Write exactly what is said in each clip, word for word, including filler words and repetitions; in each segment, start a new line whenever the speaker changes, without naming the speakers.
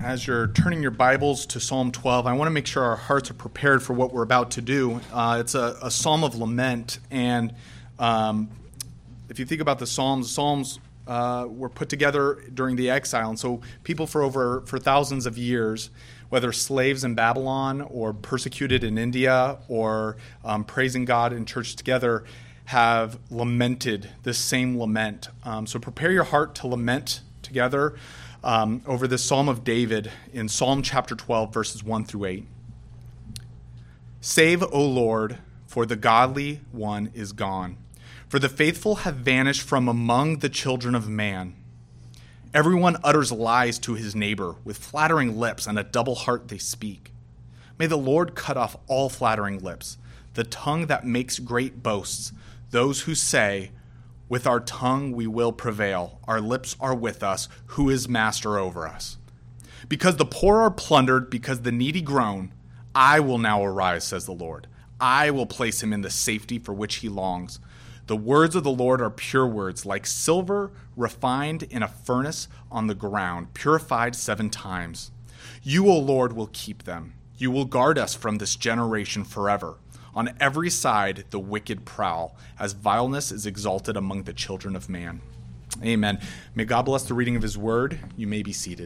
As you're turning your Bibles to Psalm twelve, I want to make sure our hearts are prepared for what we're about to do. Uh, it's a, a psalm of lament, and um, if you think about the Psalms, the Psalms uh, were put together during the exile, and so people for over for thousands of years, whether slaves in Babylon or persecuted in India or um, praising God in church together, have lamented this same lament. Um, so prepare your heart to lament together Um, over this Psalm of David in Psalm chapter twelve, verses one through eight. Save, O Lord, for the godly one is gone, for the faithful have vanished from among the children of man. Everyone utters lies to his neighbor, with flattering lips and a double heart they speak. May the Lord cut off all flattering lips, the tongue that makes great boasts, those who say, with our tongue we will prevail. Our lips are with us. Who is master over us? Because the poor are plundered, because the needy groan, I will now arise, says the Lord. I will place him in the safety for which he longs. The words of the Lord are pure words, like silver refined in a furnace on the ground, purified seven times. You, O Lord, will keep them. You will guard us from this generation forever. On every side, the wicked prowl, as vileness is exalted among the children of man. Amen. May God bless the reading of his word. You may be seated.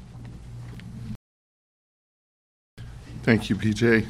Thank you, P J.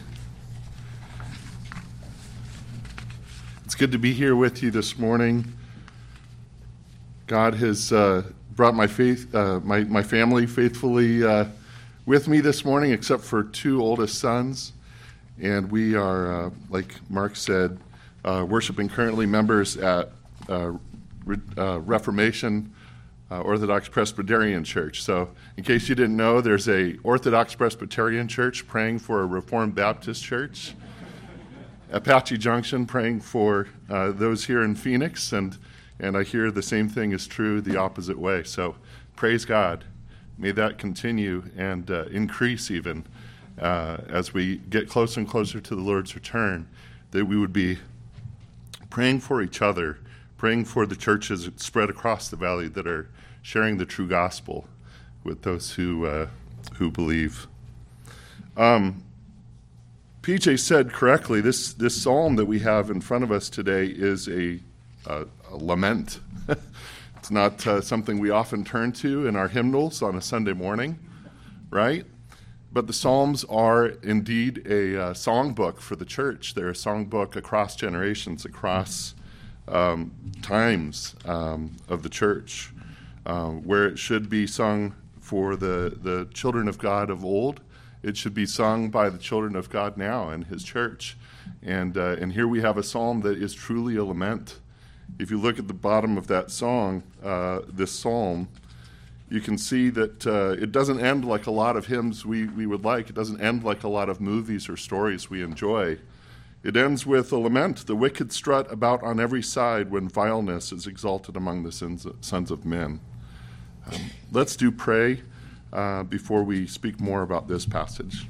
It's good to be here with you this morning. God has uh, brought my faith, uh, my, my family faithfully uh, with me this morning, except for two oldest sons. And we are, uh, like Mark said, uh, worshiping currently members at uh, Re- uh, Reformation uh, Orthodox Presbyterian Church. So in case you didn't know, there's a Orthodox Presbyterian Church praying for a Reformed Baptist Church. Apache Junction praying for uh, those here in Phoenix. And, and I hear the same thing is true the opposite way. So praise God. May that continue and uh, increase even. Uh, as we get closer and closer to the Lord's return, that we would be praying for each other, praying for the churches spread across the valley that are sharing the true gospel with those who uh, who believe. Um, P J said correctly, this, this psalm that we have in front of us today is a, a, a lament. It's not uh, something we often turn to in our hymnals on a Sunday morning, right? But the Psalms are indeed a uh, songbook for the church. They're a songbook across generations, across um, times um, of the church, uh, where it should be sung for the, the children of God of old. It should be sung by the children of God now in his church. And, uh, and here we have a psalm that is truly a lament. If you look at the bottom of that song, uh, this psalm, you can see that uh, it doesn't end like a lot of hymns we, we would like. It doesn't end like a lot of movies or stories we enjoy. It ends with a lament. The wicked strut about on every side when vileness is exalted among the sons of, sons of men. Um, let's do pray uh, before we speak more about this passage.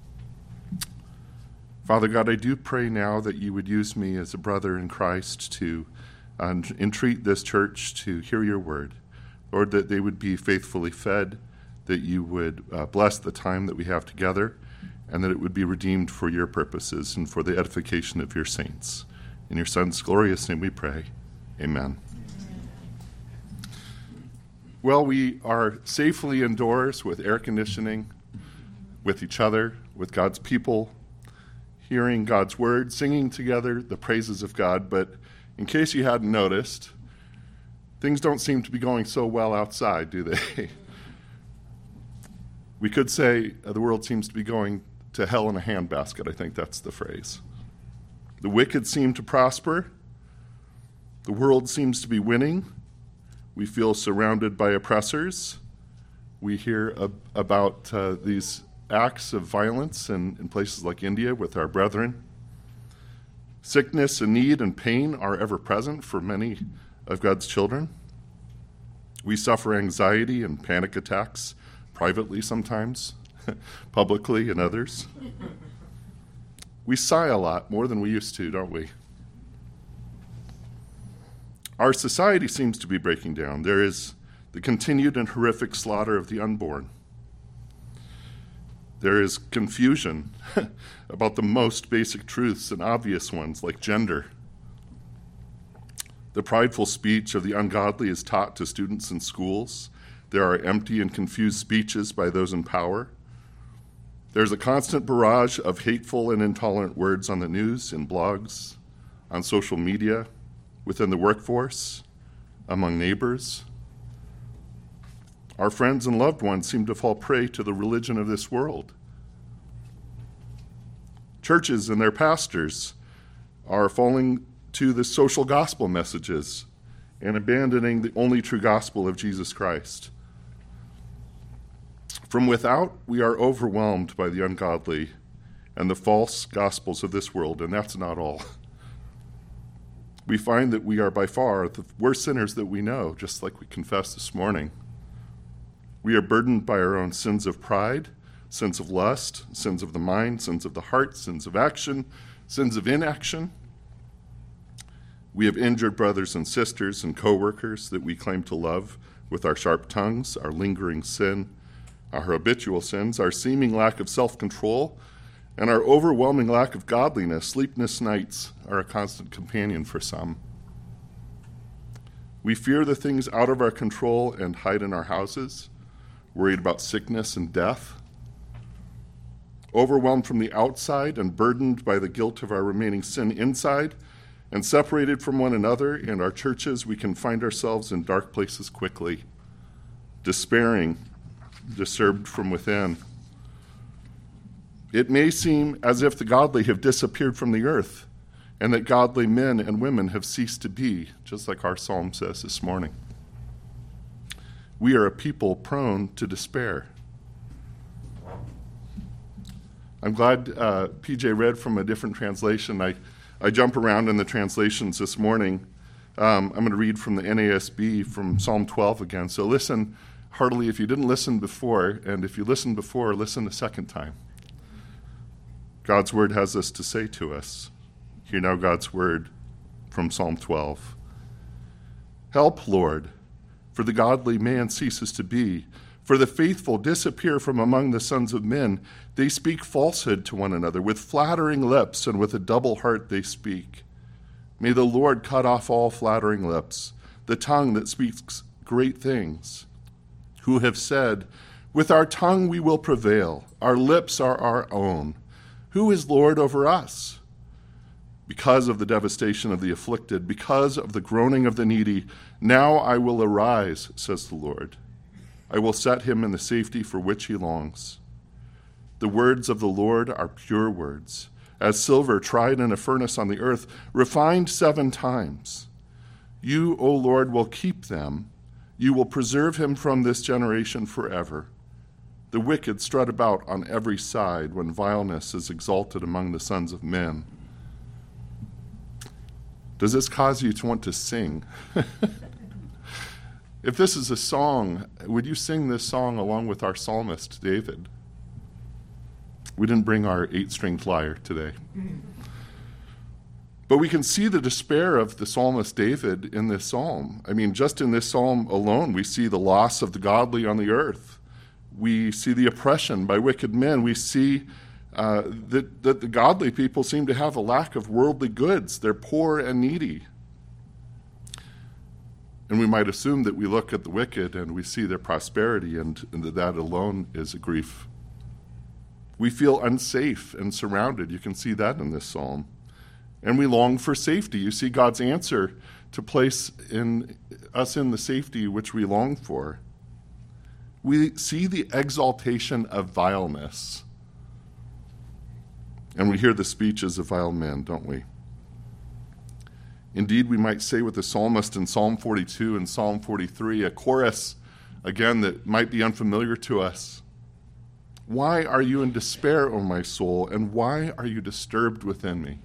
Father God, I do pray now that you would use me as a brother in Christ to uh, entreat this church to hear your word. Lord, that they would be faithfully fed, that you would uh, bless the time that we have together, and that it would be redeemed for your purposes and for the edification of your saints. In your Son's glorious name we pray. Amen. Well, we are safely indoors with air conditioning, with each other, with God's people, hearing God's word, singing together the praises of God. But in case you hadn't noticed, things don't seem to be going so well outside, do they? We could say uh, the world seems to be going to hell in a handbasket. I think that's the phrase. The wicked seem to prosper. The world seems to be winning. We feel surrounded by oppressors. We hear ab- about uh, these acts of violence in, in places like India with our brethren. Sickness and need and pain are ever present for many of God's children. We suffer anxiety and panic attacks privately sometimes, publicly in others. We sigh a lot, more than we used to, don't we? Our society seems to be breaking down. There is the continued and horrific slaughter of the unborn. There is confusion about the most basic truths and obvious ones, like gender. The prideful speech of the ungodly is taught to students in schools. There are empty and confused speeches by those in power. There's a constant barrage of hateful and intolerant words on the news, in blogs, on social media, within the workforce, among neighbors. Our friends and loved ones seem to fall prey to the religion of this world. Churches and their pastors are falling to the social gospel messages and abandoning the only true gospel of Jesus Christ. From without, we are overwhelmed by the ungodly and the false gospels of this world, and that's not all. We find that we are by far the worst sinners that we know, just like we confessed this morning. We are burdened by our own sins of pride, sins of lust, sins of the mind, sins of the heart, sins of action, sins of inaction. We have injured brothers and sisters and co-workers that we claim to love with our sharp tongues, our lingering sin, our habitual sins, our seeming lack of self-control, and our overwhelming lack of godliness. Sleepless nights are a constant companion for some. We fear the things out of our control and hide in our houses, worried about sickness and death. Overwhelmed from the outside and burdened by the guilt of our remaining sin inside, and separated from one another and our churches, we can find ourselves in dark places quickly, despairing, disturbed from within. It may seem as if the godly have disappeared from the earth, and that godly men and women have ceased to be, just like our psalm says this morning. We are a people prone to despair. I'm glad uh, P J read from a different translation. I, I jump around in the translations this morning. Um, I'm going to read from the N A S B from Psalm twelve again. So listen heartily if you didn't listen before, and if you listened before, listen a second time. God's word has this to say to us. Hear now God's word from Psalm twelve. Help, Lord, for the godly man ceases to be. For the faithful disappear from among the sons of men. They speak falsehood to one another. With flattering lips and with a double heart they speak. May the Lord cut off all flattering lips, the tongue that speaks great things. Who have said, with our tongue we will prevail. Our lips are our own. Who is Lord over us? Because of the devastation of the afflicted, because of the groaning of the needy, now I will arise, says the Lord. I will set him in the safety for which he longs. The words of the Lord are pure words, as silver tried in a furnace on the earth, refined seven times. You, O Lord, will keep them. You will preserve him from this generation forever. The wicked strut about on every side when vileness is exalted among the sons of men. Does this cause you to want to sing? If this is a song, would you sing this song along with our psalmist, David? We didn't bring our eight-stringed lyre today. But we can see the despair of the psalmist David in this psalm. I mean, just in this psalm alone, we see the loss of the godly on the earth. We see the oppression by wicked men. We see uh, that, that the godly people seem to have a lack of worldly goods. They're poor and needy. And we might assume that we look at the wicked and we see their prosperity, and, and that that alone is a grief. We feel unsafe and surrounded. You can see that in this psalm. And we long for safety. You see God's answer to place in us in the safety which we long for. We see the exaltation of vileness. And we hear the speeches of vile men, don't we? Indeed, we might say with the psalmist in Psalm forty-two and Psalm forty-three, a chorus, again, that might be unfamiliar to us. Why are you in despair, O my soul, and why are you disturbed within me?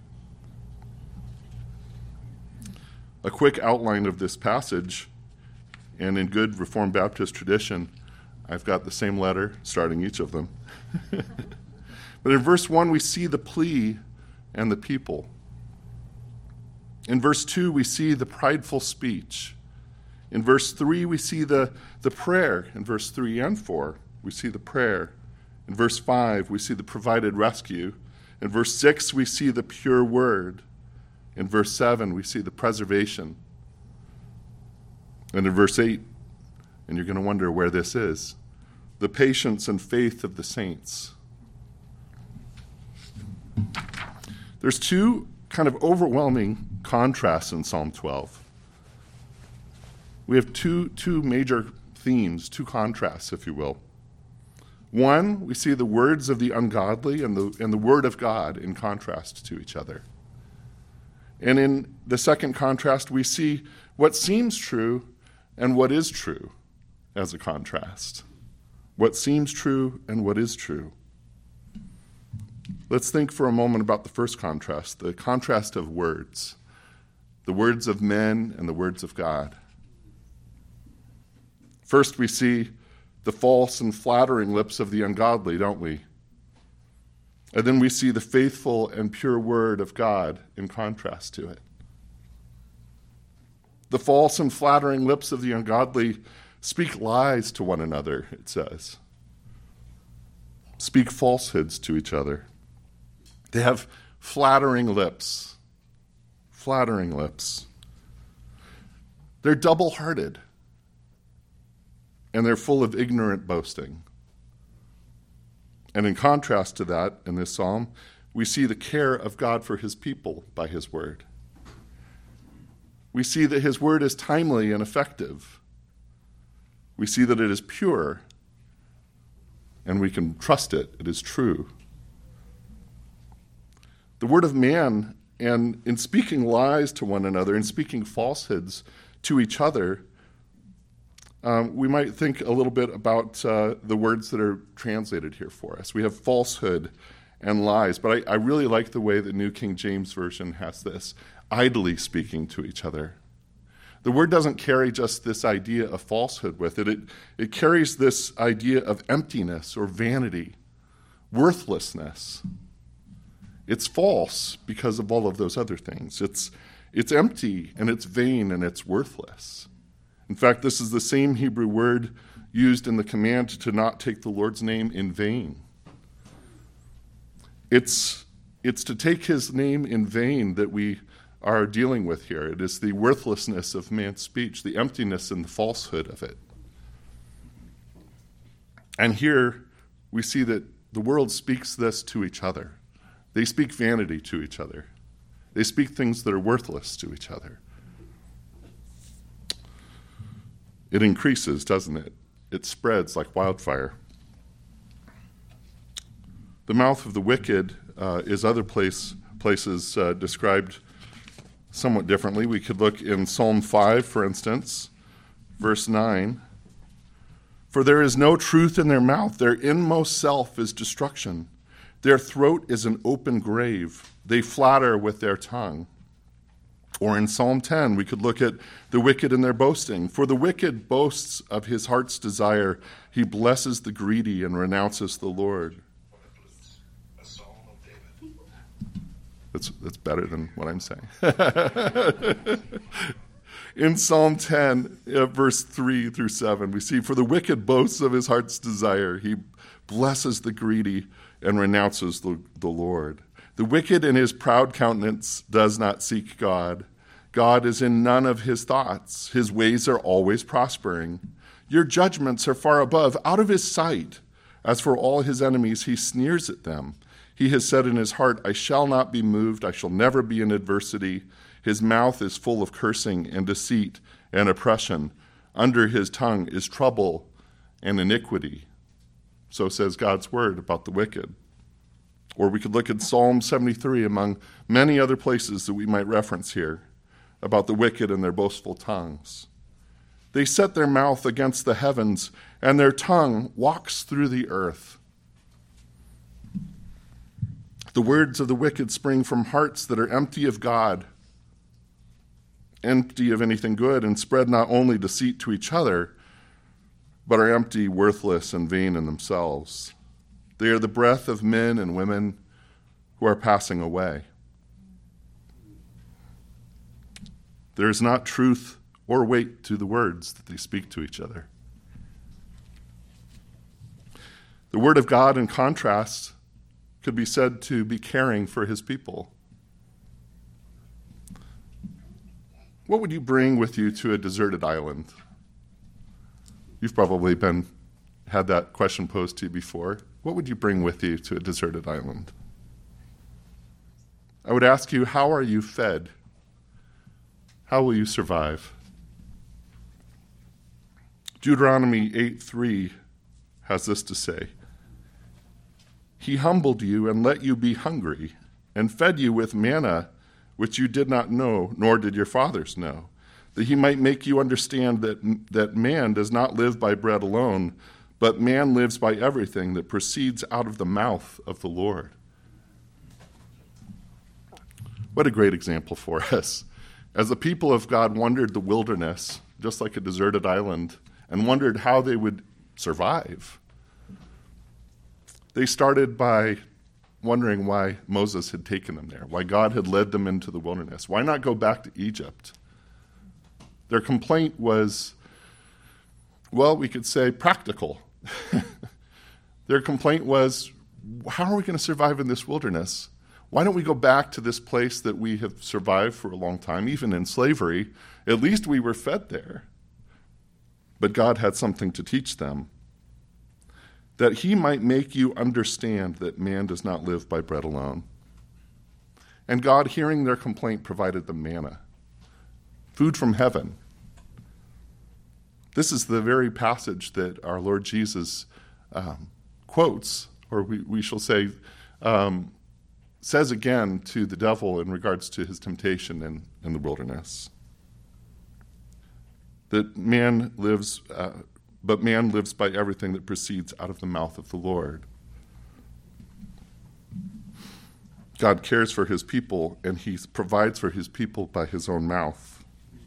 A quick outline of this passage, and in good Reformed Baptist tradition, I've got the same letter starting each of them. But in verse one, we see the plea and the people. In verse two, we see the prideful speech. In verse three, we see the, the prayer. In verse three and four, we see the prayer. In verse five, we see the provided rescue. In verse six, we see the pure word. In verse seven, we see the preservation. And in verse eight, and you're going to wonder where this is, the patience and faith of the saints. There's two kind of overwhelming contrasts in Psalm twelve. We have two, two major themes, two contrasts, if you will. One, we see the words of the ungodly and the, and the word of God in contrast to each other. And in the second contrast, we see what seems true and what is true as a contrast. What seems true and what is true. Let's think for a moment about the first contrast, the contrast of words, the words of men and the words of God. First, we see the false and flattering lips of the ungodly, don't we? And then we see the faithful and pure word of God in contrast to it. The false and flattering lips of the ungodly speak lies to one another, it says. Speak falsehoods to each other. They have flattering lips. Flattering lips. They're double-hearted. And they're full of ignorant boasting. And in contrast to that, in this psalm, we see the care of God for his people by his word. We see that his word is timely and effective. We see that it is pure, and we can trust it. It is true. The word of man, and in speaking lies to one another, in speaking falsehoods to each other, Um, we might think a little bit about uh, the words that are translated here for us. We have falsehood and lies, but I, I really like the way the New King James Version has this, idly speaking to each other. The word doesn't carry just this idea of falsehood with it. It, it carries this idea of emptiness or vanity, worthlessness. It's false because of all of those other things. It's, it's empty and it's vain and it's worthless. In fact, this is the same Hebrew word used in the command to not take the Lord's name in vain. It's, it's to take his name in vain that we are dealing with here. It is the worthlessness of man's speech, the emptiness and the falsehood of it. And here we see that the world speaks this to each other. They speak vanity to each other. They speak things that are worthless to each other. It increases, doesn't it? It spreads like wildfire. The mouth of the wicked uh, is other place, places uh, described somewhat differently. We could look in Psalm five, for instance, verse nine. For there is no truth in their mouth. Their inmost self is destruction. Their throat is an open grave. They flatter with their tongue. Or in Psalm ten, we could look at the wicked and their boasting. For the wicked boasts of his heart's desire. He blesses the greedy and renounces the Lord.
A Psalm of David.
That's, that's better than what I'm saying. In Psalm ten, uh, verse three through seven, we see, for the wicked boasts of his heart's desire. He blesses the greedy and renounces the, the Lord. The wicked in his proud countenance does not seek God. God is in none of his thoughts. His ways are always prospering. Your judgments are far above, out of his sight. As for all his enemies, he sneers at them. He has said in his heart, I shall not be moved. I shall never be in adversity. His mouth is full of cursing and deceit and oppression. Under his tongue is trouble and iniquity. So says God's word about the wicked. Or we could look at Psalm seventy-three among many other places that we might reference here about the wicked and their boastful tongues. They set their mouth against the heavens, and their tongue walks through the earth. The words of the wicked spring from hearts that are empty of God, empty of anything good, and spread not only deceit to each other, but are empty, worthless, and vain in themselves. They are the breath of men and women who are passing away. There is not truth or weight to the words that they speak to each other. The Word of God, in contrast, could be said to be caring for his people. What would you bring with you to a deserted island? You've probably been had that question posed to you before. What would you bring with you to a deserted island? I would ask you, how are you fed? How will you survive? Deuteronomy eight three has this to say. He humbled you and let you be hungry, and fed you with manna, which you did not know, nor did your fathers know, that he might make you understand that, that man does not live by bread alone, but man lives by everything that proceeds out of the mouth of the Lord. What a great example for us. As the people of God wandered the wilderness, just like a deserted island, and wondered how they would survive, they started by wondering why Moses had taken them there, why God had led them into the wilderness. Why not go back to Egypt? Their complaint was, well, we could say practical. Their complaint was, how are we going to survive in this wilderness? Why don't we go back to this place that we have survived for a long time, even in slavery? At least we were fed there. But God had something to teach them, that he might make you understand that man does not live by bread alone. And God, hearing their complaint, provided them manna, food from heaven. This is the very passage that our Lord Jesus um, quotes, or we, we shall say, um, says again to the devil in regards to his temptation in, in the wilderness. That man lives... Uh, But man lives by everything that proceeds out of the mouth of the Lord. God cares for his people, and he provides for his people by his own mouth.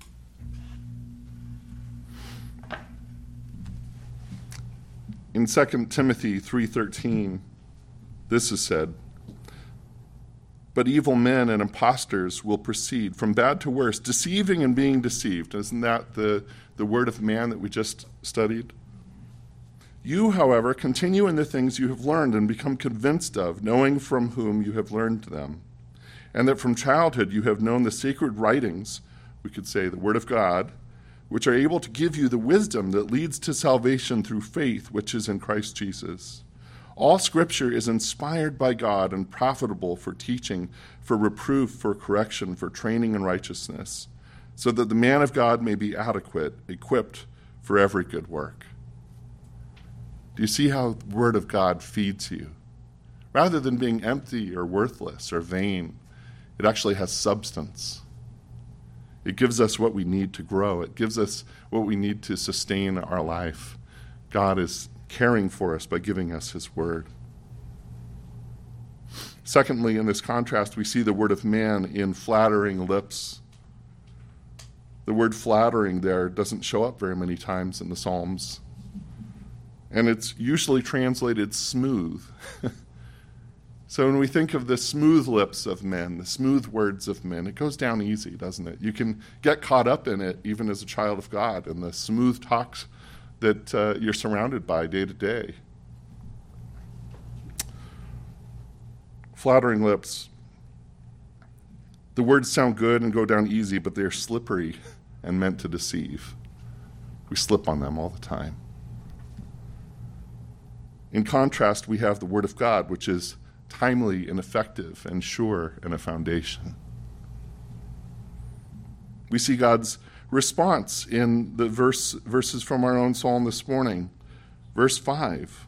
In Second Timothy three thirteen, this is said, "But evil men and impostors will proceed from bad to worse, deceiving and being deceived." Isn't that the, the word of man that we just studied? "You, however, continue in the things you have learned and become convinced of, knowing from whom you have learned them, and that from childhood you have known the sacred writings," we could say the Word of God, "which are able to give you the wisdom that leads to salvation through faith, which is in Christ Jesus. All Scripture is inspired by God and profitable for teaching, for reproof, for correction, for training in righteousness, so that the man of God may be adequate, equipped for every good work." Do you see how the Word of God feeds you? Rather than being empty or worthless or vain, it actually has substance. It gives us what we need to grow. It gives us what we need to sustain our life. God is caring for us by giving us his word. Secondly, in this contrast, we see the word of man in flattering lips. The word flattering there doesn't show up very many times in the Psalms. And it's usually translated smooth. So when we think of the smooth lips of men, the smooth words of men, it goes down easy, doesn't it? You can get caught up in it even as a child of God, in the smooth talks that uh, you're surrounded by day to day. Flattering lips. The words sound good and go down easy, but they're slippery and meant to deceive. We slip on them all the time. In contrast, we have the Word of God, which is timely and effective and sure and a foundation. We see God's response in the verse verses from our own psalm this morning. Verse five.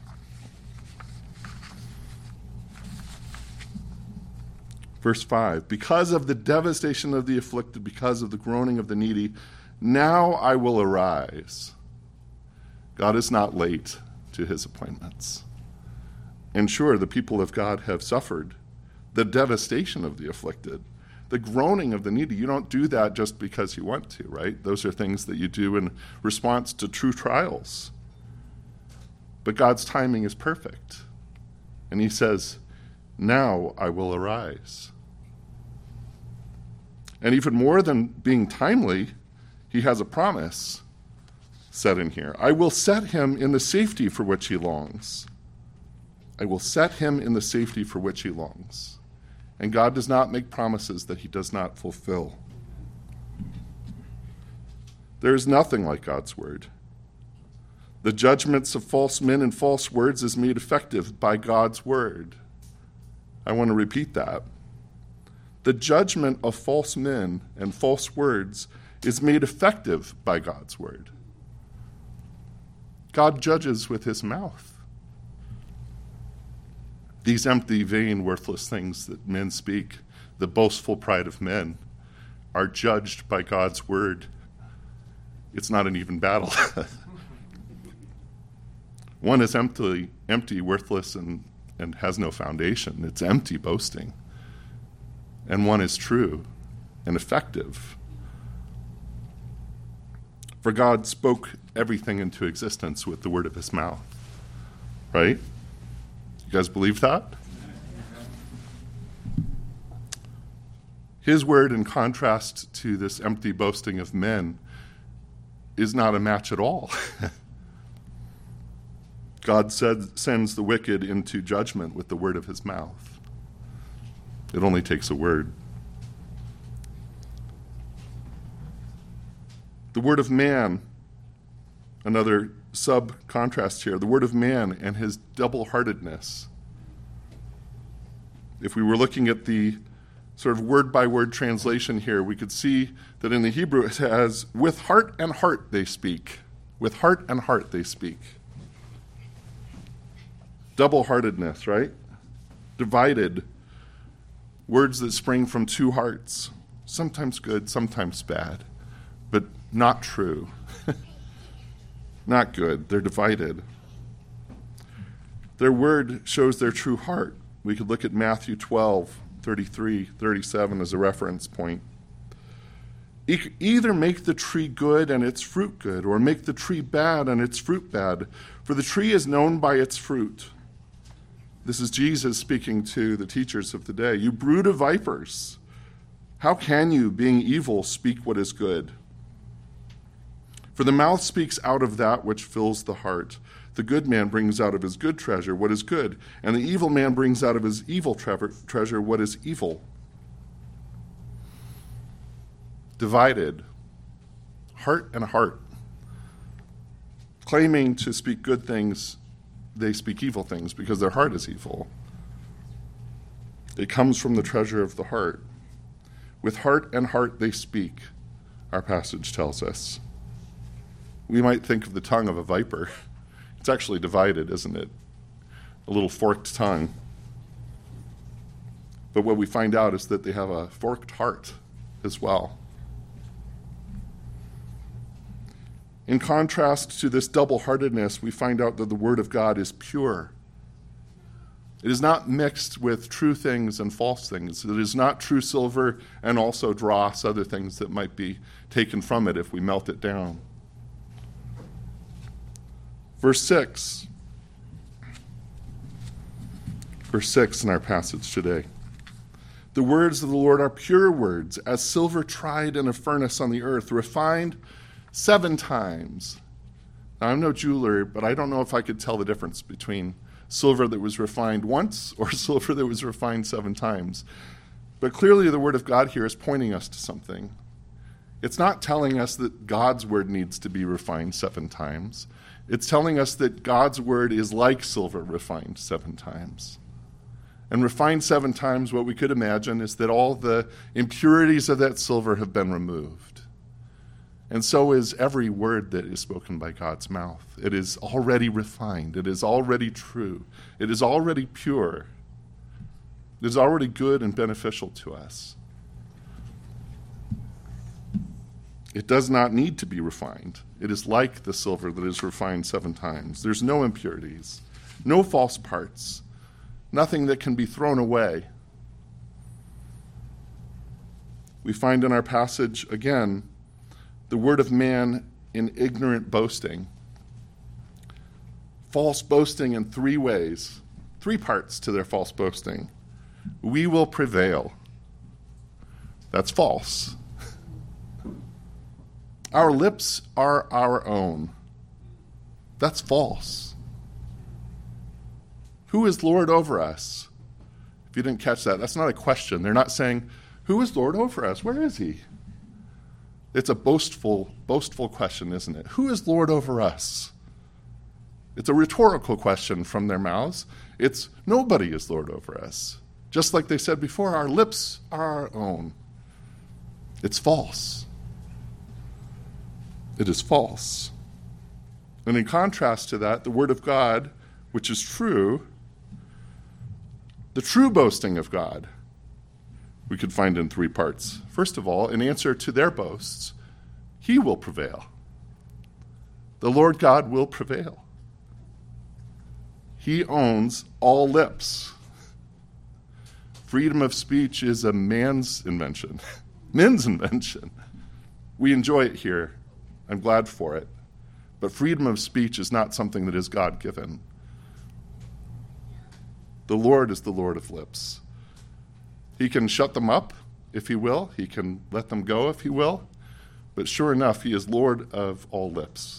Verse five, "Because of the devastation of the afflicted, because of the groaning of the needy, now I will arise." God is not late to his appointments. And sure, the people of God have suffered the devastation of the afflicted, the groaning of the needy. You don't do that just because you want to, right? Those are things that you do in response to true trials. But God's timing is perfect. And he says, "Now I will arise." And even more than being timely, he has a promise set in here. "I will set him in the safety for which he longs. I will set him in the safety for which he longs. And God does not make promises that he does not fulfill. There is nothing like God's word. The judgments of false men and false words is made effective by God's word. I want to repeat that. The judgment of false men and false words is made effective by God's word. God judges with his mouth. These empty, vain, worthless things that men speak, the boastful pride of men, are judged by God's word. It's not an even battle. One is empty, empty, worthless, and, and has no foundation. It's empty boasting. And one is true and effective. For God spoke everything into existence with the word of his mouth. Right? You guys believe that? His word, in contrast to this empty boasting of men, is not a match at all. God said, sends the wicked into judgment with the word of his mouth. It only takes a word. The word of man, another sub-contrast here, the word of man and his double-heartedness. If we were looking at the sort of word-by-word translation here, we could see that in the Hebrew it says, with heart and heart they speak. With heart and heart they speak. Double-heartedness, right? Divided. Words that spring from two hearts. Sometimes good, sometimes bad, but not true. Not good. They're divided. Their word shows their true heart. We could look at Matthew twelve, thirty-three, thirty-seven as a reference point. E- either make the tree good and its fruit good, or make the tree bad and its fruit bad, for the tree is known by its fruit. This is Jesus speaking to the teachers of the day. You brood of vipers, how can you, being evil, speak what is good? For the mouth speaks out of that which fills the heart. The good man brings out of his good treasure what is good, and the evil man brings out of his evil tre- treasure what is evil. Divided, heart and heart. Claiming to speak good things, they speak evil things because their heart is evil. It comes from the treasure of the heart. With heart and heart they speak, our passage tells us. We might think of the tongue of a viper. It's actually divided, isn't it? A little forked tongue. But what we find out is that they have a forked heart as well. In contrast to this double-heartedness, we find out that the word of God is pure. It is not mixed with true things and false things. It is not true silver and also dross, other things that might be taken from it if we melt it down. Verse six. Verse six in our passage today. The words of the Lord are pure words, as silver tried in a furnace on the earth, refined seven times. Now, I'm no jeweler, but I don't know if I could tell the difference between silver that was refined once or silver that was refined seven times. But clearly the word of God here is pointing us to something. It's not telling us that God's word needs to be refined seven times. It's telling us that God's word is like silver refined seven times. And refined seven times, what we could imagine is that all the impurities of that silver have been removed. And so is every word that is spoken by God's mouth. It is already refined. It is already true. It is already pure. It is already good and beneficial to us. It does not need to be refined. It is like the silver that is refined seven times. There's no impurities, no false parts, nothing that can be thrown away. We find in our passage, again, the word of man in ignorant boasting. False boasting in three ways, three parts to their false boasting. We will prevail. That's false. Our lips are our own. That's false. Who is Lord over us? If you didn't catch that, that's not a question. They're not saying, who is Lord over us? Where is he? It's a boastful, boastful question, isn't it? Who is Lord over us? It's a rhetorical question from their mouths. It's nobody is Lord over us. Just like they said before, our lips are our own. It's false. It is false. And in contrast to that, the Word of God, which is true, the true boasting of God, we could find in three parts. First of all, in answer to their boasts, he will prevail. The Lord God will prevail. He owns all lips. Freedom of speech is a man's invention, men's invention. We enjoy it here. I'm glad for it. But freedom of speech is not something that is God-given. The Lord is the Lord of lips. He can shut them up if he will. He can let them go if he will. But sure enough, he is Lord of all lips.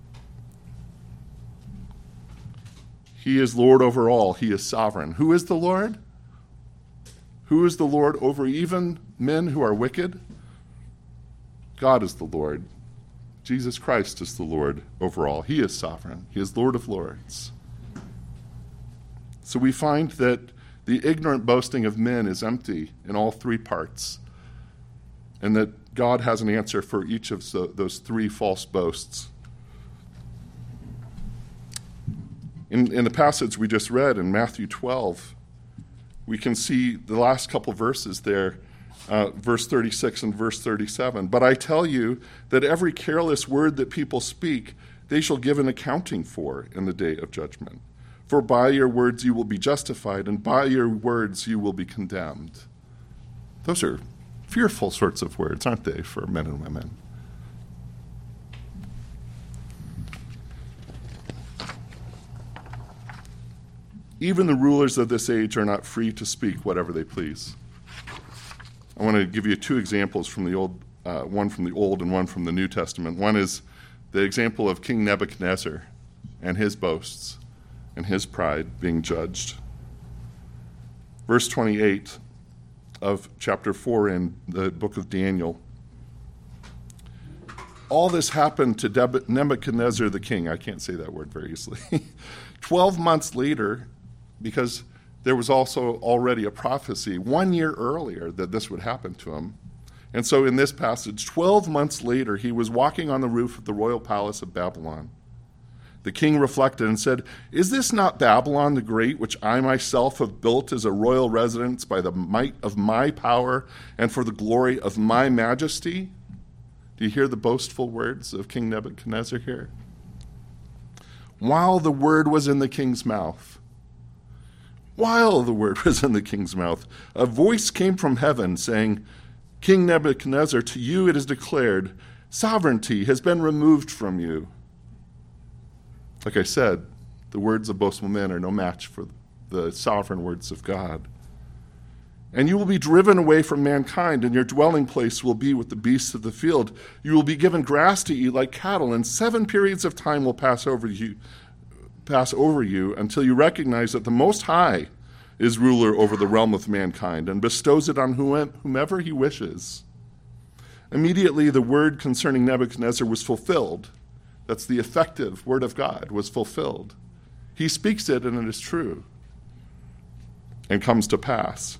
He is Lord over all. He is sovereign. Who is the Lord? Who is the Lord over even men who are wicked? God is the Lord. Jesus Christ is the Lord over all. He is sovereign. He is Lord of lords. So we find that the ignorant boasting of men is empty in all three parts, and that God has an answer for each of the, those three false boasts. In, in the passage we just read in Matthew twelve, we can see the last couple verses there, uh, verse thirty-six and verse thirty-seven. But I tell you that every careless word that people speak, they shall give an accounting for in the day of judgment. For by your words you will be justified, and by your words you will be condemned. Those are fearful sorts of words, aren't they, for men and women? Even the rulers of this age are not free to speak whatever they please. I want to give you two examples from the old, uh, one from the Old and one from the New Testament. One is the example of King Nebuchadnezzar and his boasts and his pride being judged. Verse twenty-eight of chapter four in the book of Daniel. All this happened to Deb- Nebuchadnezzar the king. I can't say that word very easily. Twelve months later, because there was also already a prophecy one year earlier that this would happen to him. And so in this passage, twelve months later, he was walking on the roof of the royal palace of Babylon. The king reflected and said, "Is this not Babylon the Great, which I myself have built as a royal residence by the might of my power and for the glory of my majesty?" Do you hear the boastful words of King Nebuchadnezzar here? While the word was in the king's mouth, while the word was in the king's mouth, a voice came from heaven saying, "King Nebuchadnezzar, to you it is declared, sovereignty has been removed from you." Like I said, the words of boastful men are no match for the sovereign words of God. "And you will be driven away from mankind, and your dwelling place will be with the beasts of the field. You will be given grass to eat like cattle, and seven periods of time will pass over you, pass over you until you recognize that the Most High is ruler over the realm of mankind and bestows it on whomever he wishes." Immediately the word concerning Nebuchadnezzar was fulfilled. That's the effective word of God was fulfilled. He speaks it and it is true and comes to pass.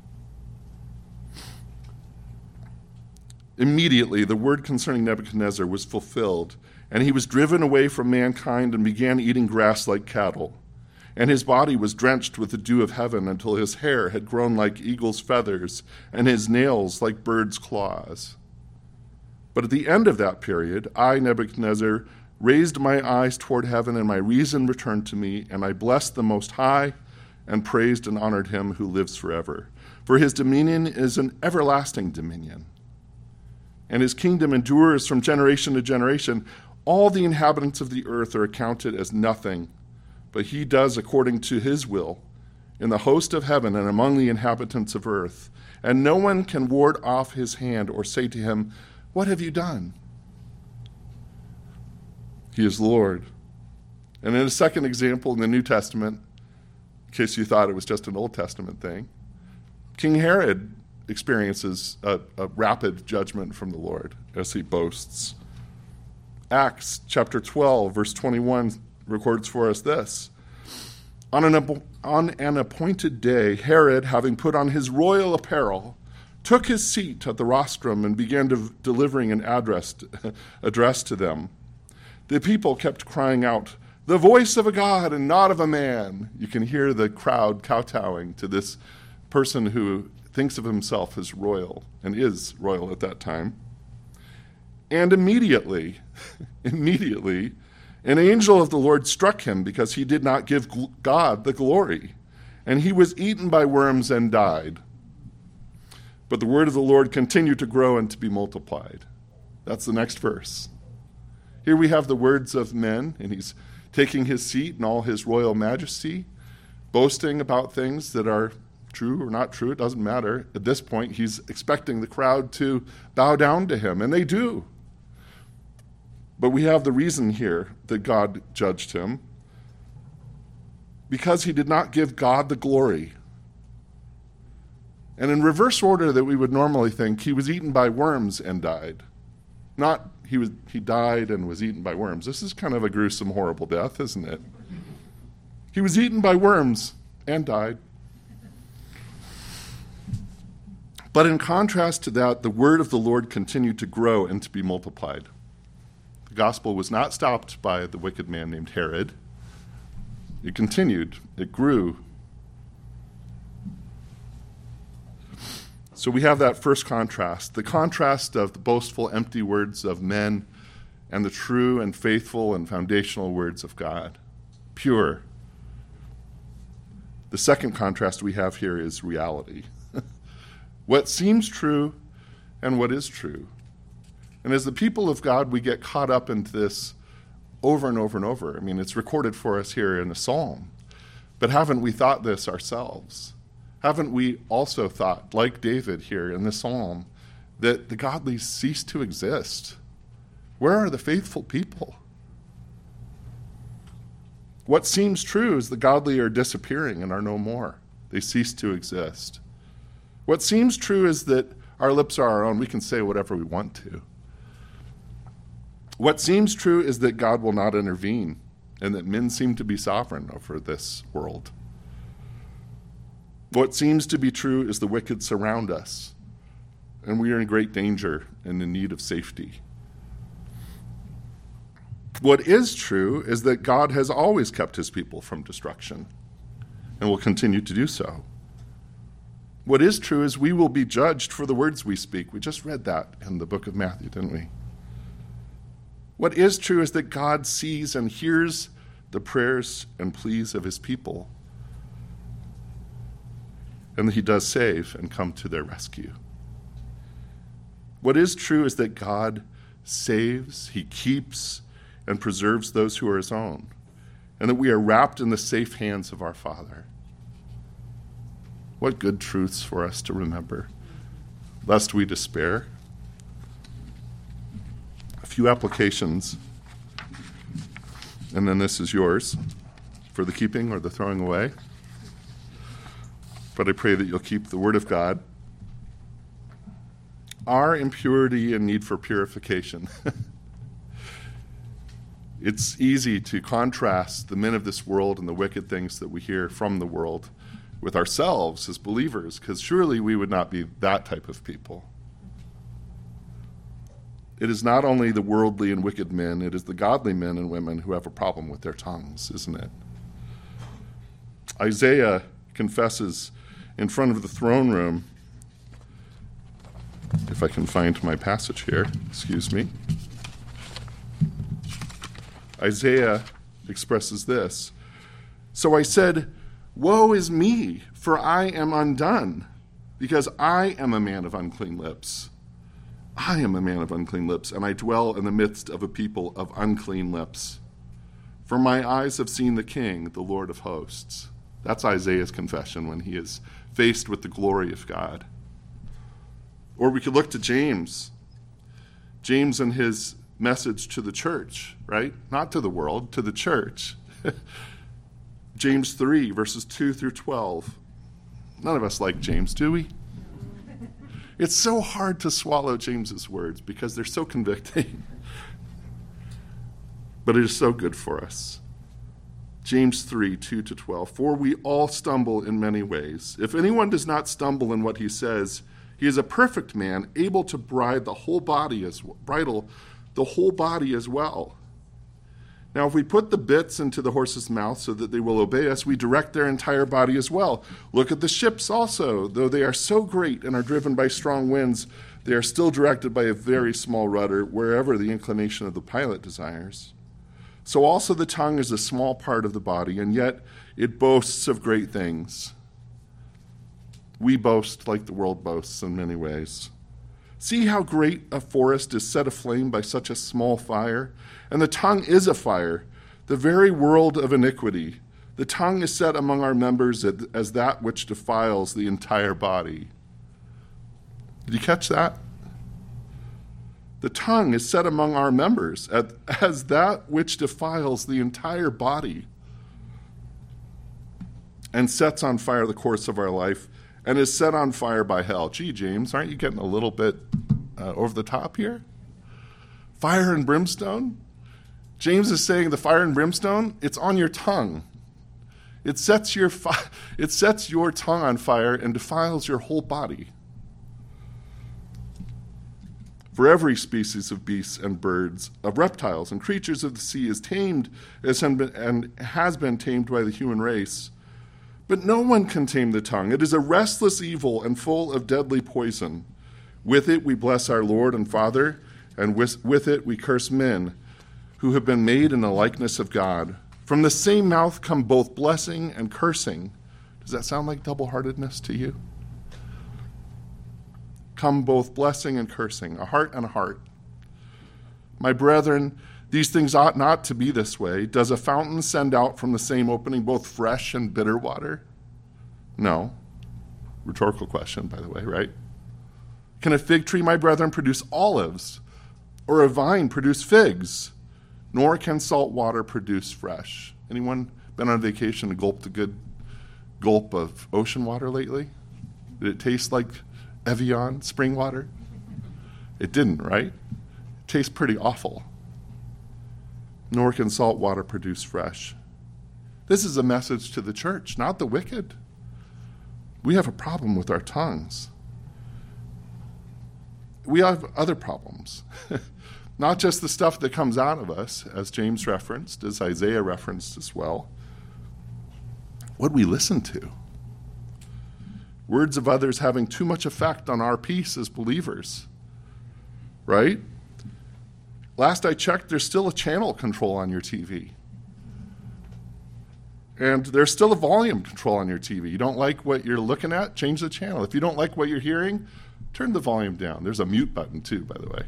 Immediately the word concerning Nebuchadnezzar was fulfilled, and he was driven away from mankind and began eating grass like cattle. And his body was drenched with the dew of heaven until his hair had grown like eagle's feathers and his nails like birds' claws. But at the end of that period, I, Nebuchadnezzar, raised my eyes toward heaven, and my reason returned to me, and I blessed the Most High and praised and honored him who lives forever. For his dominion is an everlasting dominion, and his kingdom endures from generation to generation. All the inhabitants of the earth are accounted as nothing, but he does according to his will in the host of heaven and among the inhabitants of earth. And no one can ward off his hand or say to him, "What have you done?" He is Lord. And in a second example in the New Testament, case you thought it was just an Old Testament thing. King Herod experiences a, a rapid judgment from the Lord as he boasts. Acts chapter twelve, verse twenty-one records for us this. On an, on an appointed day, Herod, having put on his royal apparel, took his seat at the rostrum and began to, delivering an address, address to them. The people kept crying out, "The voice of a God and not of a man." You can hear the crowd kowtowing to this person who thinks of himself as royal and is royal at that time. And immediately, immediately, an angel of the Lord struck him because he did not give God the glory, and he was eaten by worms and died. But the word of the Lord continued to grow and to be multiplied. That's the next verse. Here we have the words of men, and he's taking his seat in all his royal majesty, boasting about things that are true or not true, it doesn't matter. At this point, he's expecting the crowd to bow down to him, and they do. But we have the reason here that God judged him, because he did not give God the glory. And in reverse order that we would normally think, he was eaten by worms and died. Not he was he died and was eaten by worms. This is kind of a gruesome, horrible death, isn't it? He was eaten by worms and died. But in contrast to that, the word of the Lord continued to grow and to be multiplied. The gospel was not stopped by the wicked man named Herod. It continued. It grew. So we have that first contrast, the contrast of the boastful, empty words of men and the true and faithful and foundational words of God, pure. The second contrast we have here is reality. What seems true and what is true. And as the people of God, we get caught up into this over and over and over. I mean, it's recorded for us here in a psalm. But haven't we thought this ourselves? Haven't we also thought, like David here in the psalm, that the godly cease to exist? Where are the faithful people? What seems true is the godly are disappearing and are no more. They cease to exist. What seems true is that our lips are our own. We can say whatever we want to. What seems true is that God will not intervene and that men seem to be sovereign over this world. What seems to be true is the wicked surround us, and we are in great danger and in need of safety. What is true is that God has always kept his people from destruction and will continue to do so. What is true is we will be judged for the words we speak. We just read that in the book of Matthew, didn't we? What is true is that God sees and hears the prayers and pleas of his people, and that he does save and come to their rescue. What is true is that God saves, he keeps, and preserves those who are his own, and that we are wrapped in the safe hands of our Father. What good truths for us to remember, lest we despair. A few applications, and then this is yours for the keeping or the throwing away. But I pray that you'll keep the word of God. Our impurity and need for purification. It's easy to contrast the men of this world and the wicked things that we hear from the world with ourselves as believers, because surely we would not be that type of people. It is not only the worldly and wicked men, it is the godly men and women who have a problem with their tongues, isn't it? Isaiah confesses in front of the throne room, if I can find my passage here, excuse me. Isaiah expresses this. So I said, woe is me, for I am undone, because I am a man of unclean lips. I am a man of unclean lips, and I dwell in the midst of a people of unclean lips. For my eyes have seen the King, the Lord of hosts. That's Isaiah's confession when he is faced with the glory of God. Or we could look to James. James and his message to the church, right? Not to the world, to the church. James three, verses two through twelve. None of us like James, do we? It's so hard to swallow James's words because they're so convicting. But it is so good for us. James three, two to twelve. For we all stumble in many ways. If anyone does not stumble in what he says, he is a perfect man, able to bridle the whole body as bridle the whole body as well. Now, if we put the bits into the horse's mouth so that they will obey us, we direct their entire body as well. Look at the ships also. Though they are so great and are driven by strong winds, they are still directed by a very small rudder wherever the inclination of the pilot desires. So also the tongue is a small part of the body, and yet it boasts of great things. We boast like the world boasts in many ways. See how great a forest is set aflame by such a small fire? And the tongue is a fire, the very world of iniquity. The tongue is set among our members as that which defiles the entire body. Did you catch that? The tongue is set among our members as that which defiles the entire body and sets on fire the course of our life and is set on fire by hell. Gee, James, aren't you getting a little bit uh, over the top here? Fire and brimstone? James is saying the fire and brimstone, it's on your tongue. It sets your fi- it sets your tongue on fire and defiles your whole body. For every species of beasts and birds, of reptiles and creatures of the sea is tamed as and has been tamed by the human race. But no one can tame the tongue. It is a restless evil and full of deadly poison. With it we bless our Lord and Father, and with, with it we curse men who have been made in the likeness of God. From the same mouth come both blessing and cursing. Does that sound like double-heartedness to you? Come both blessing and cursing, a heart and a heart. My brethren, these things ought not to be this way. Does a fountain send out from the same opening both fresh and bitter water? No. Rhetorical question, by the way, right? Can a fig tree, my brethren, produce olives, or a vine produce figs? Nor can salt water produce fresh. Anyone been on vacation and gulped a good gulp of ocean water lately? Did it taste like Evian spring water? It didn't, right? It tastes pretty awful. Nor can salt water produce fresh. This is a message to the church, not the wicked. We have a problem with our tongues. We have other problems. Not just the stuff that comes out of us, as James referenced, as Isaiah referenced as well. What we listen to. Words of others having too much effect on our peace as believers. Right? Last I checked, there's still a channel control on your T V. And there's still a volume control on your T V. You don't like what you're looking at? Change the channel. If you don't like what you're hearing, turn the volume down. There's a mute button too, by the way.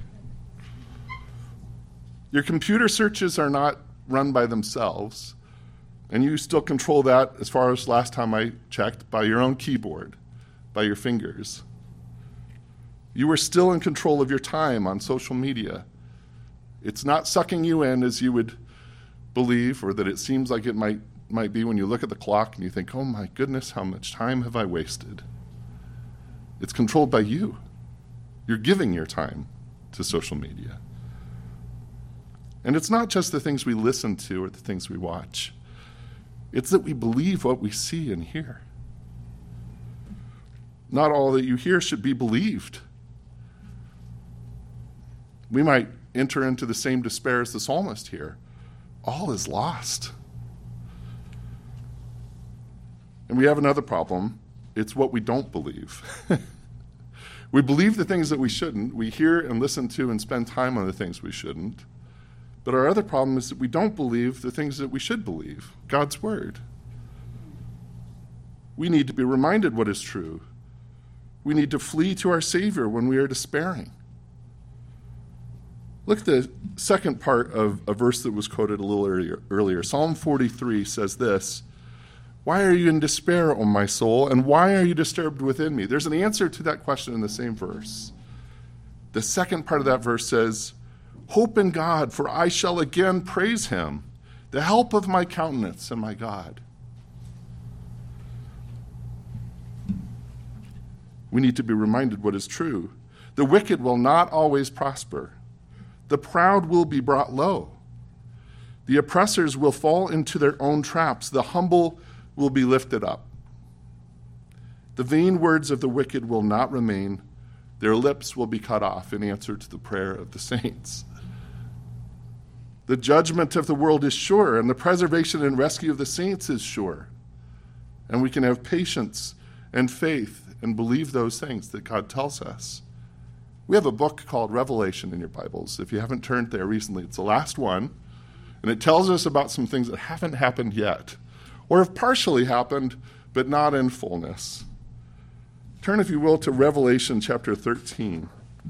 Your computer searches are not run by themselves, and you still control that, as far as last time I checked, by your own keyboard, by your fingers. You are still in control of your time on social media. It's not sucking you in as you would believe, or that it seems like it might, might be when you look at the clock and you think, oh my goodness, how much time have I wasted? It's controlled by you. You're giving your time to social media. And it's not just the things we listen to or the things we watch. It's that we believe what we see and hear. Not all that you hear should be believed. We might enter into the same despair as the psalmist here. All is lost. And we have another problem. It's what we don't believe. We believe the things that we shouldn't. We hear and listen to and spend time on the things we shouldn't. But our other problem is that we don't believe the things that we should believe, God's word. We need to be reminded what is true. We need to flee to our Savior when we are despairing. Look at the second part of a verse that was quoted a little earlier. earlier. Psalm forty-three says this, "Why are you in despair, O my soul, and why are you disturbed within me?" There's an answer to that question in the same verse. The second part of that verse says, "Hope in God, for I shall again praise him, the help of my countenance and my God." we need to be reminded what is true. The wicked will not always prosper. The proud will be brought low. The oppressors will fall into their own traps. The humble will be lifted up. The vain words of the wicked will not remain. Their lips will be cut off in answer to the prayer of the saints. The judgment of the world is sure, and the preservation and rescue of the saints is sure. And we can have patience and faith and believe those things that God tells us. We have a book called Revelation in your Bibles. If you haven't turned there recently, it's the last one. And it tells us about some things that haven't happened yet, or have partially happened, but not in fullness. Turn, if you will, to Revelation chapter thirteen.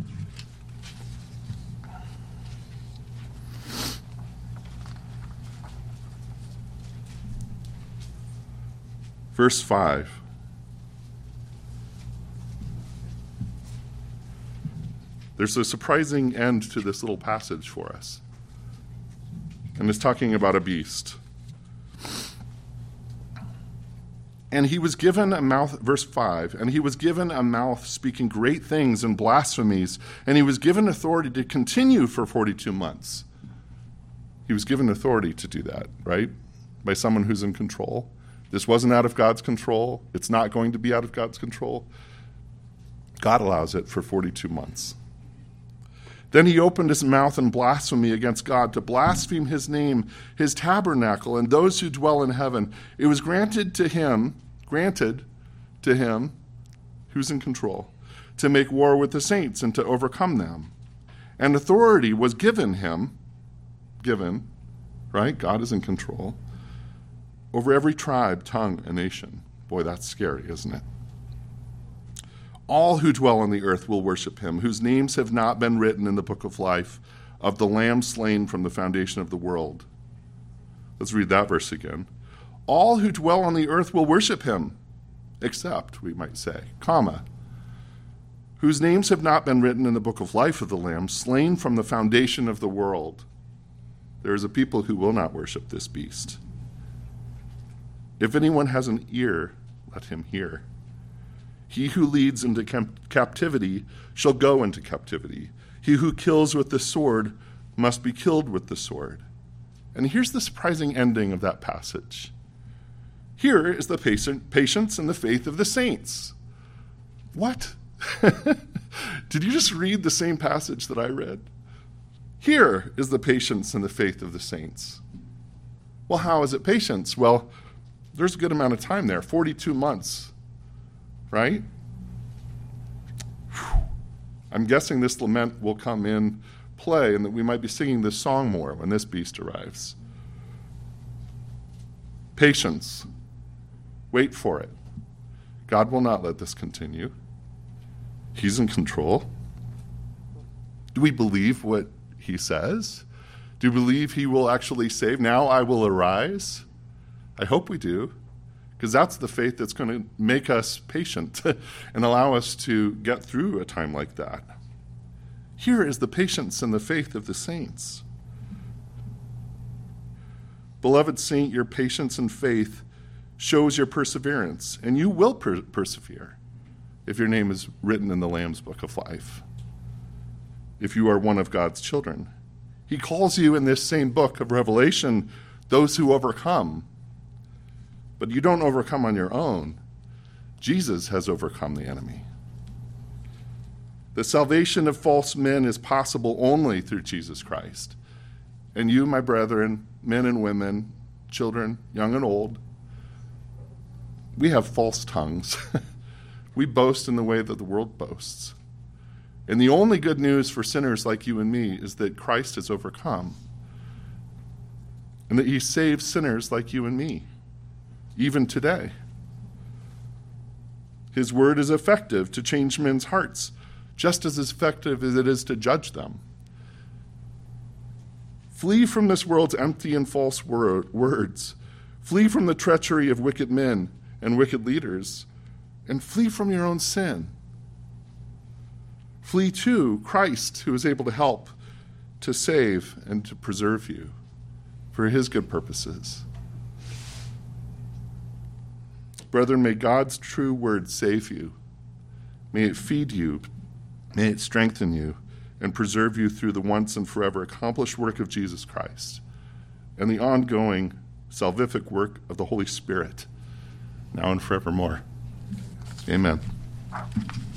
Verse five. There's a surprising end to this little passage for us. And it's talking about a beast. And he was given a mouth, verse five, and he was given a mouth speaking great things and blasphemies, and he was given authority to continue for forty-two months. He was given authority to do that, right? By someone who's in control. This wasn't out of God's control. It's not going to be out of God's control. God allows it for forty-two months. Then he opened his mouth in blasphemy against God, to blaspheme his name, his tabernacle, and those who dwell in heaven. It was granted to him, granted to him, who's in control, to make war with the saints and to overcome them. And authority was given him, given, right? God is in control, over every tribe, tongue, and nation. Boy, that's scary, isn't it? All who dwell on the earth will worship him, whose names have not been written in the book of life of the Lamb slain from the foundation of the world. Let's read that verse again. All who dwell on the earth will worship him, except, we might say, comma, whose names have not been written in the book of life of the Lamb slain from the foundation of the world. There is a people who will not worship this beast. If anyone has an ear, let him hear. He who leads into cap- captivity shall go into captivity. He who kills with the sword must be killed with the sword. And here's the surprising ending of that passage. Here is the patient, patience and the faith of the saints. What? Did you just read the same passage that I read? Here is the patience and the faith of the saints. Well, how is it patience? Well, there's a good amount of time there, forty-two months. Right? Whew. I'm guessing this lament will come in play and that we might be singing this song more when this beast arrives. Patience. Wait for it. God will not let this continue. He's in control. Do we believe what he says? Do we believe he will actually save? Now I will arise? I hope we do. Because that's the faith that's going to make us patient and allow us to get through a time like that. Here is the patience and the faith of the saints. Beloved saint, your patience and faith shows your perseverance, and you will per- persevere if your name is written in the Lamb's book of life, if you are one of God's children. He calls you in this same book of Revelation those who overcome. But you don't overcome on your own. Jesus has overcome the enemy. The salvation of false men is possible only through Jesus Christ. And you, my brethren, men and women, children, young and old, we have false tongues. We boast in the way that the world boasts. And the only good news for sinners like you and me is that Christ has overcome. And that he saves sinners like you and me. Even today. His word is effective to change men's hearts, just as effective as it is to judge them. Flee from this world's empty and false word, words. Flee from the treachery of wicked men and wicked leaders, and flee from your own sin. Flee to Christ, who is able to help, to save, and to preserve you for his good purposes. Brethren, may God's true word save you. May it feed you, may it strengthen you, and preserve you through the once and forever accomplished work of Jesus Christ and the ongoing salvific work of the Holy Spirit, now and forevermore. Amen.